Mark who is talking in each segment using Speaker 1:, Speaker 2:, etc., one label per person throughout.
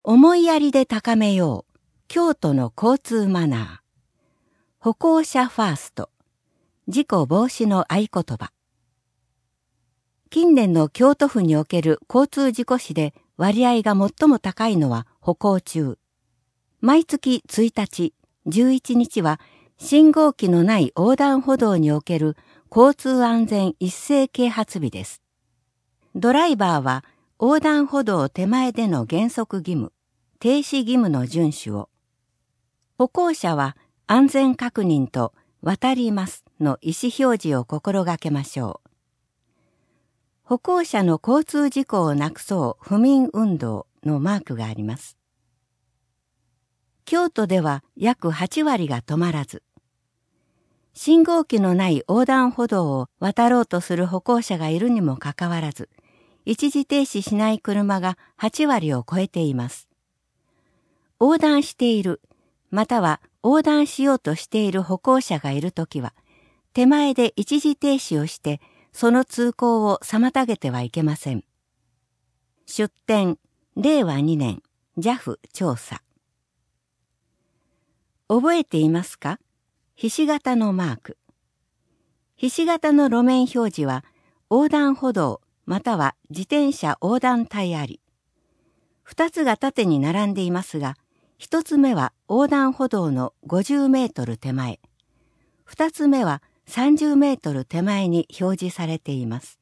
Speaker 1: 思いやりで高めよう京都の交通マナー。歩行者ファースト。事故防止の合言葉。近年の京都府における交通事故死で割合が最も高いのは歩行中。毎月1日、11日は信号機のない横断歩道における交通安全一斉啓発日です。ドライバーは横断歩道手前での原則義務、停止義務の遵守を。歩行者は安全確認と渡りますの意思表示を心がけましょう。歩行者の交通事故をなくそう不眠運動のマークがあります。京都では約8割が止まらず、信号機のない横断歩道を渡ろうとする歩行者がいるにもかかわらず、一時停止しない車が8割を超えています。横断している、または横断しようとしている歩行者がいるときは、手前で一時停止をして、その通行を妨げてはいけません。出典、令和2年、JAF 調査。覚えていますか？ひし形のマーク。ひし形の路面表示は、横断歩道または自転車横断帯あり。2つが縦に並んでいますが、1つ目は横断歩道の50メートル手前、2つ目は30メートル手前に表示されています。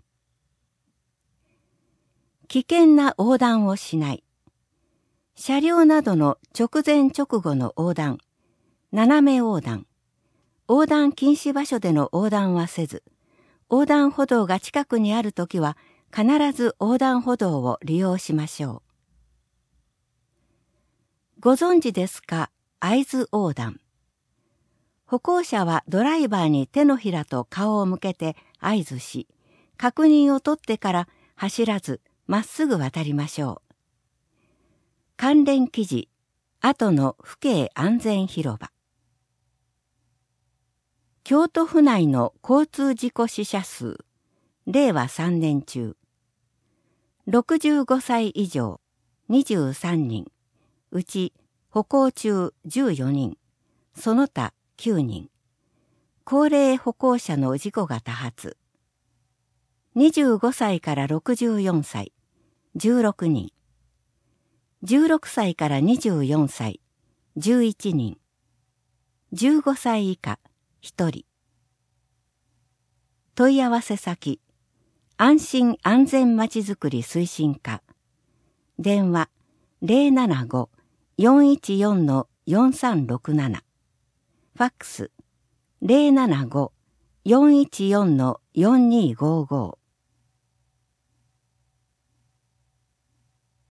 Speaker 1: 危険な横断をしない。車両などの直前直後の横断、斜め横断、横断禁止場所での横断はせず、横断歩道が近くにあるときは必ず横断歩道を利用しましょう。ご存知ですか？合図横断。歩行者はドライバーに手のひらと顔を向けて合図し、確認を取ってから走らずまっすぐ渡りましょう。関連記事、後の府警安全広場。京都府内の交通事故死者数、令和3年中。65歳以上、23人。うち歩行中14人、その他9人。高齢歩行者の事故が多発。25歳から64歳、16人。16歳から24歳、11人。15歳以下、1人。問い合わせ先、安心安全まちづくり推進課。電話075-414-4367。ファックス075-414-4255。